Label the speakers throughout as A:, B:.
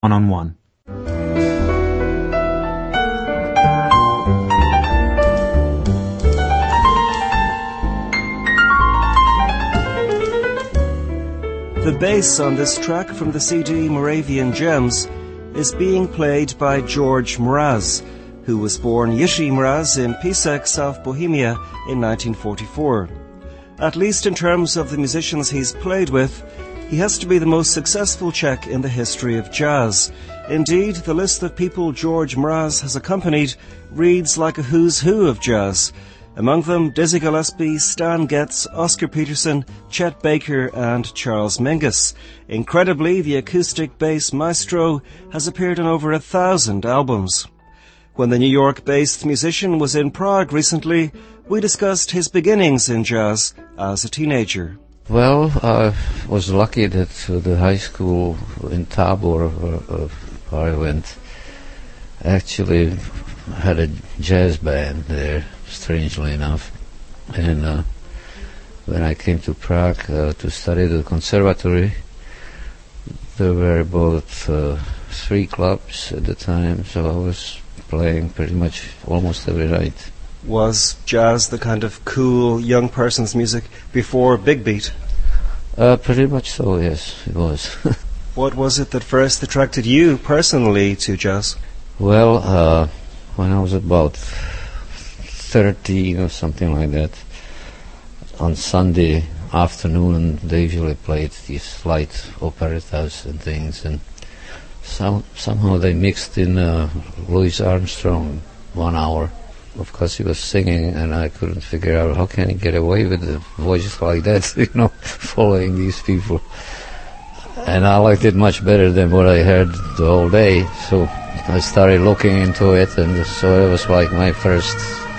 A: one-on-one.
B: The bass on this track from the CD Moravian Gems is being played by George Mraz, who was born Jiří Mraz in Písek, South Bohemia in 1944. At least in terms of the musicians he's played with, he has to be the most successful Czech in the history of jazz. Indeed, the list of people George Mraz has accompanied reads like a who's who of jazz. Among them, Dizzy Gillespie, Stan Getz, Oscar Peterson, Chet Baker and Charles Mingus. Incredibly, the acoustic bass maestro has appeared on over 1,000 albums. When the New York-based musician was in Prague recently, we discussed his beginnings in jazz as a teenager.
C: Well, I was lucky that the high school in Tábor, where I went, actually had a jazz band there, strangely enough. And when I came to Prague to study at the conservatory, there were about 3 clubs at the time, so I was playing pretty much almost every night.
B: Was jazz the kind of cool young person's music before Big Beat?
C: Pretty much so, yes, it was.
B: What was it that first attracted you personally to jazz?
C: Well, when I was about 13 or something like that, on Sunday afternoon they usually played these light operettas and things, and somehow they mixed in Louis Armstrong 1 hour. Of course he was singing, and I couldn't figure out how can he get away with a voice like that, following these people. And I liked it much better than what I heard the whole day, so I started looking into it, and so it was like my first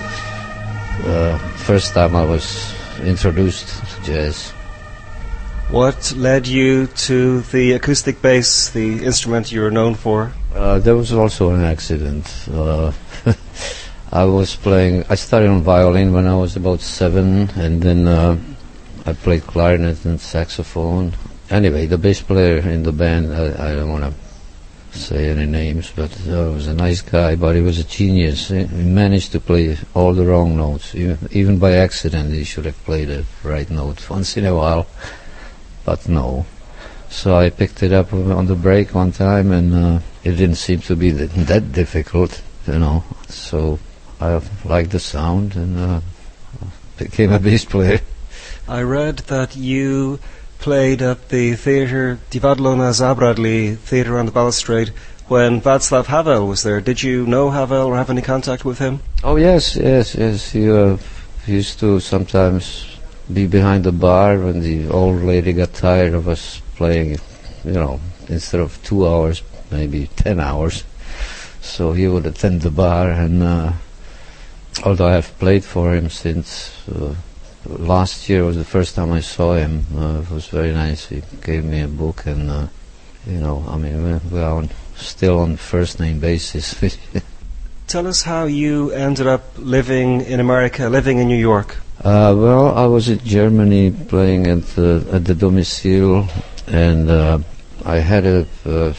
C: time I was introduced to jazz.
B: What led you to the acoustic bass, the instrument you're known for?
C: There was also an accident. I started on violin when I was about 7, and then I played clarinet and saxophone. Anyway, the bass player in the band, I don't want to say any names, but he was a nice guy, but he was a genius. He managed to play all the wrong notes. Even by accident, he should have played the right note once in a while, but no. So I picked it up on the break one time, and it didn't seem to be that difficult, so I liked the sound and became a bass player.
B: I read that you played at the theatre Divadlo na Zábradlí, theatre on the balustrade, when Václav Havel was there. Did you know Havel or have any contact with him?
C: Oh, yes. He used to sometimes be behind the bar when the old lady got tired of us playing, instead of 2 hours, maybe 10 hours. So he would attend the bar, and although I have played for him since last year was the first time I saw him. It was very nice. He gave me a book, and we are still on first name basis.
B: Tell us how you ended up living in America, living in New York.
C: Well, I was in Germany playing at the Domicile, and I had a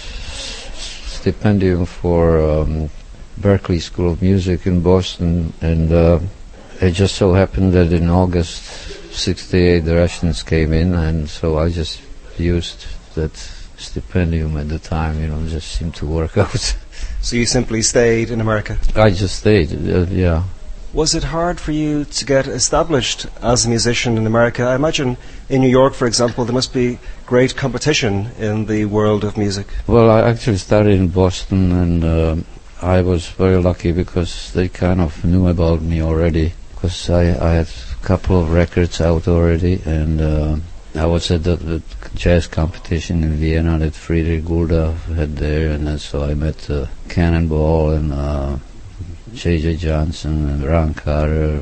C: stipendium for Berklee School of Music in Boston, and it just so happened that in August '68 the Russians came in, and so I just used that stipendium at the time. It just seemed to work out.
B: So you simply stayed in America?
C: I just stayed, yeah.
B: Was it hard for you to get established as a musician in America? I imagine in New York, for example, there must be great competition in the world of music.
C: Well, I actually started in Boston, and I was very lucky because they kind of knew about me already, because I had a couple of records out already, and I was at the jazz competition in Vienna that Friedrich Gulda had there, and so I met Cannonball and J.J. Johnson and Ron Carter,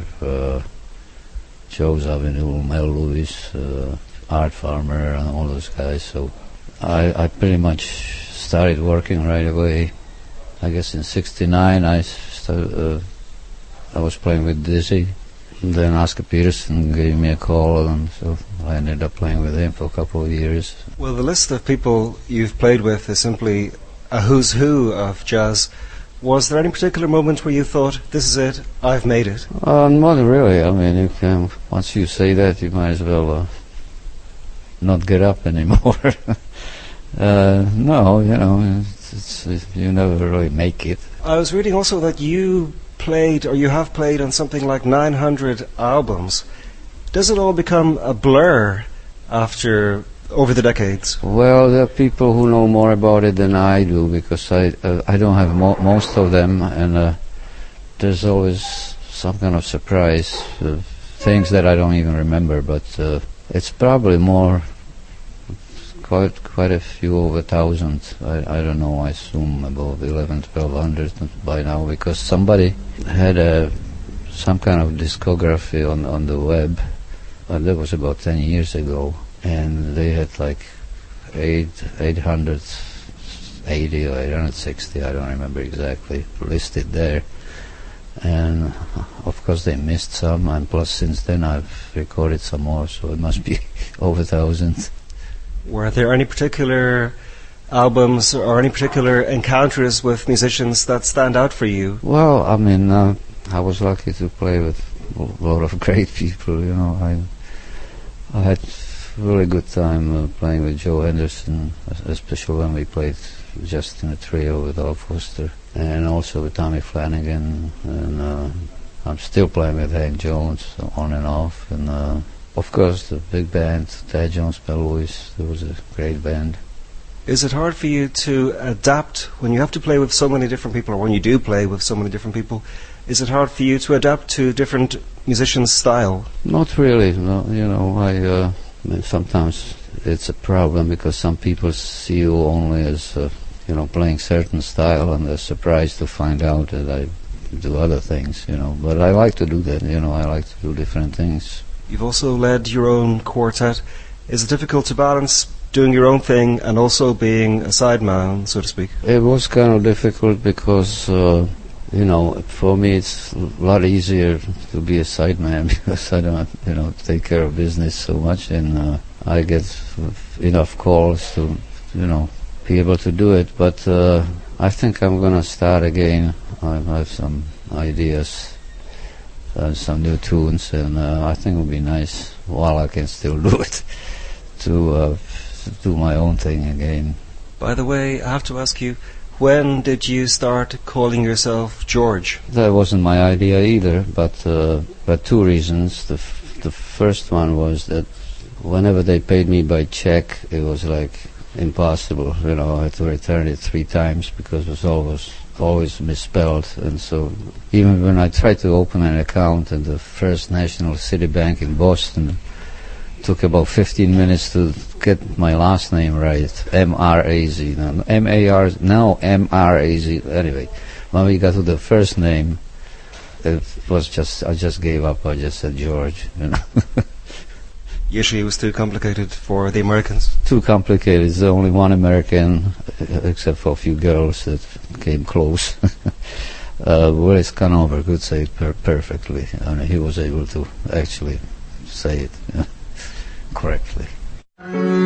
C: Joe Zawinul, Mel Lewis, Art Farmer, and all those guys. So I pretty much started working right away. I guess in '69 I was playing with Dizzy. Then Oscar Peterson gave me a call, and so I ended up playing with him for a couple of years.
B: Well, the list of people you've played with is simply a who's who of jazz. Was there any particular moment where you thought, this is it, I've made it?
C: Not really. I mean, you can, once you say that, you might as well not get up anymore. No, you know, you never really make it.
B: I was reading also that you played, or you have played on something like 900 albums. Does it all become a blur over the decades?
C: Well, there are people who know more about it than I do, because I don't have most of them, and there's always some kind of surprise, things that I don't even remember, but it's probably more, quite a few over 1,000. I don't know, I assume about 1,100 by now, because somebody had some kind of discography on the web, that was about 10 years ago, and they had like 880 or 860, I don't remember exactly, listed there. And of course they missed some, and plus since then I've recorded some more, so it must be over 1,000.
B: Were there any particular albums or any particular encounters with musicians that stand out for you?
C: Well, I mean, I was lucky to play with a lot of great people, you know. I had really good time playing with Joe Henderson, especially when we played just in a trio with Al Foster, and also with Tommy Flanagan, and I'm still playing with Hank Jones on and off, and of course the big band, Thad Jones Bell Lewis, that was a great band.
B: Is it hard for you to adapt when you have to play with so many different people, or when you do play with so many different people? Is it hard for you to adapt to different musicians' style?
C: Not really, no, you know, I mean, sometimes it's a problem because some people see you only as, you know, playing certain style, and they're surprised to find out that I do other things, you know. But I like to do that, you know, I like to do different things.
B: You've also led your own quartet. Is it difficult to balance doing your own thing and also being a sideman, so to speak?
C: It was kind of difficult because, you know, for me it's a lot easier to be a sideman because I don't, you know, take care of business so much, and I get enough calls to, you know, be able to do it. But I think I'm going to start again. I have some ideas, some new tunes, and I think it would be nice, while I can still do it, to do my own thing again.
B: By the way, I have to ask you, when did you start calling yourself George?
C: That wasn't my idea either, but two reasons. The first one was that whenever they paid me by check, it was like impossible. You know, I had to return it 3 times because it was always misspelled. And so even when I tried to open an account at the First National City Bank in Boston, it took about 15 minutes to get my last name right, M-R-A-Z. Now, M-A-R, now M-R-A-Z. Anyway, when we got to the first name, it was just, I just gave up. I just said George, you know.
B: Usually it was too complicated for the Americans?
C: Too complicated. There's only one American, except for a few girls that came close. Willis Conover could say it perfectly. I mean, he was able to actually say it correctly.